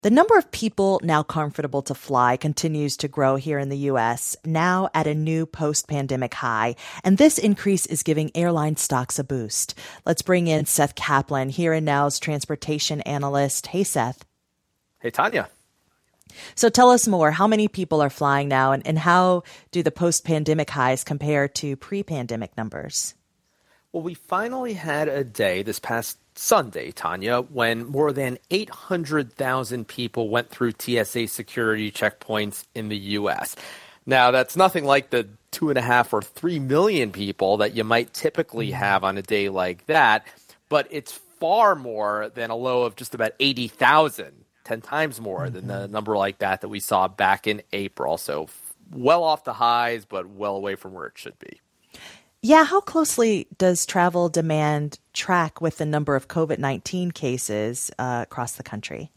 The number of people now comfortable to fly continues to grow here in the U.S., now at a new post-pandemic high. And this increase is giving airline stocks a boost. Let's bring in Seth Kaplan, Here and Now's transportation analyst. Hey, Seth. Hey, Tanya. So tell us more. How many people are flying now, and how do the post-pandemic highs compare to pre-pandemic numbers? Well, we finally had a day this past Sunday, Tanya, when more than 800,000 people went through TSA security checkpoints in the U.S. Now, that's nothing like the 2.5 or 3 million people that you might typically have on a day like that, but it's far more than a low of just about 80,000, 10 times more than the number like that we saw back in April. So well off the highs, but well away from where it should be. Yeah, how closely does travel demand track with the number of COVID-19 cases across the country?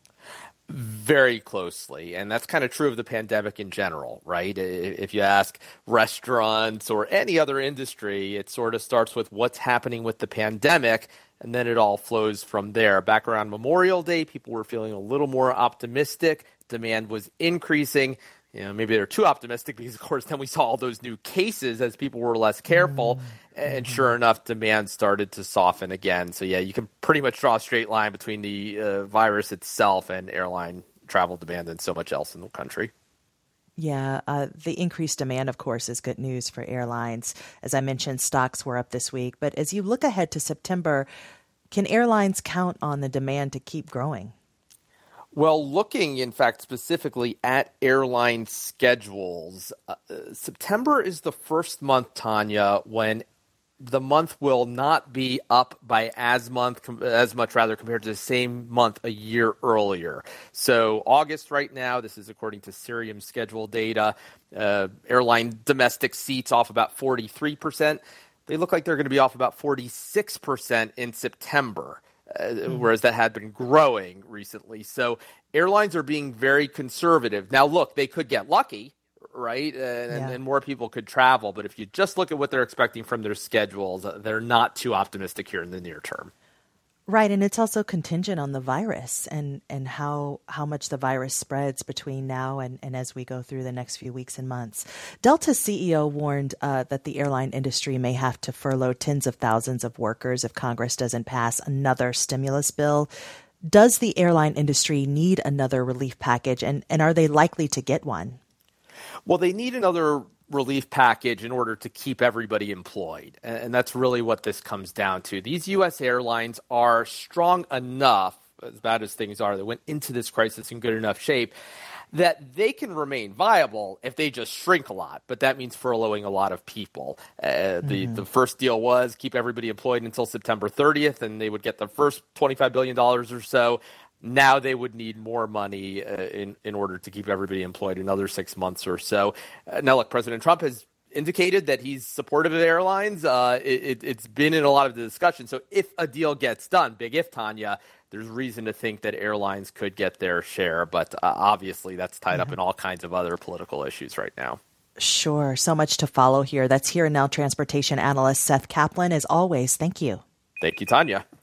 Very closely. And that's kind of true of the pandemic in general, right? If you ask restaurants or any other industry, it sort of starts with what's happening with the pandemic, and then it all flows from there. Back around Memorial Day, people were feeling a little more optimistic. Demand was increasing. Maybe they're too optimistic because, of course, then we saw all those new cases as people were less careful. And sure enough, demand started to soften again. So, yeah, you can pretty much draw a straight line between the virus itself and airline travel demand and so much else in the country. Yeah, the increased demand, of course, is good news for airlines. As I mentioned, stocks were up this week. But as you look ahead to September, can airlines count on the demand to keep growing? Well, looking, in fact, specifically at airline schedules, September is the first month, Tanya, when the month will not be up by as much compared to the same month a year earlier. So August right now, this is according to Cirium schedule data, airline domestic seats off about 43%. They look like they're going to be off about 46% in September. Whereas that had been growing recently. So airlines are being very conservative. Now, look, they could get lucky, right? And more people could travel. But if you just look at what they're expecting from their schedules, they're not too optimistic here in the near term. Right. And it's also contingent on the virus and how much the virus spreads between now and as we go through the next few weeks and months. Delta's CEO warned that the airline industry may have to furlough tens of thousands of workers if Congress doesn't pass another stimulus bill. Does the airline industry need another relief package, and are they likely to get one? Well, they need another relief package in order to keep everybody employed. And that's really what this comes down to. These U.S. airlines are strong enough, as bad as things are, they went into this crisis in good enough shape, that they can remain viable if they just shrink a lot. But that means furloughing a lot of people. The first deal was keep everybody employed until September 30th, and they would get the first $25 billion or so. Now they would need more money in order to keep everybody employed another 6 months or so. Now, look, President Trump has indicated that he's supportive of airlines. It's been in a lot of the discussion. So if a deal gets done, big if, Tanya, there's reason to think that airlines could get their share. But obviously that's tied up in all kinds of other political issues right now. Sure. So much to follow here. That's Here and Now transportation analyst Seth Kaplan. As always, thank you. Thank you, Tanya.